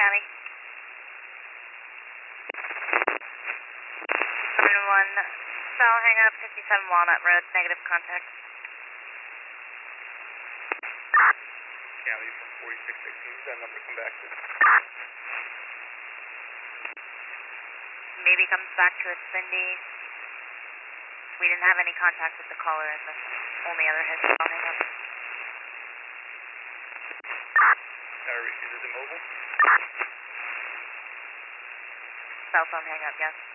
Cali. 7-1, cell hang up, 57 Walnut Road, negative contact. Cali from 4616, that number come back to? Maybe comes back to us, Cindy. We didn't have any contact with the caller in the only other hit cell hang up. Is it mobile? Cell phone hang up, yes.